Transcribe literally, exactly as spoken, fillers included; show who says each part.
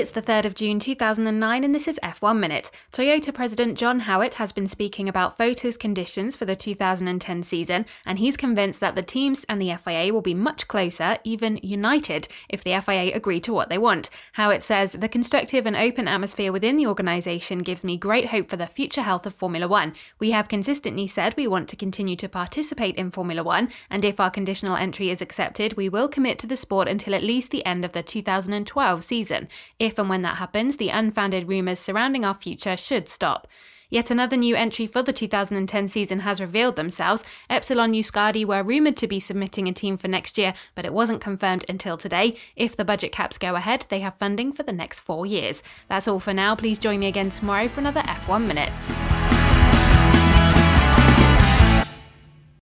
Speaker 1: it's the third of June two thousand nine and this is F one Minute. Toyota President John Howett has been speaking about FOTA's conditions for the two thousand ten season, and he's convinced that the teams and the F I A will be much closer, even united, if the F I A agree to what they want. Howett says, "The constructive and open atmosphere within the organisation gives me great hope for the future health of Formula One. We have consistently said we want to continue to participate in Formula One, and if our conditional entry is accepted, we will commit to the sport until at least the end of the two thousand twelve season. If and when that happens, the unfounded rumours surrounding our future should stop." Yet another new entry for the two thousand ten season has revealed themselves. Epsilon Euskadi were rumoured to be submitting a team for next year, but it wasn't confirmed until today. If the budget caps go ahead, they have funding for the next four years. That's all for now. Please join me again tomorrow for another F one Minute.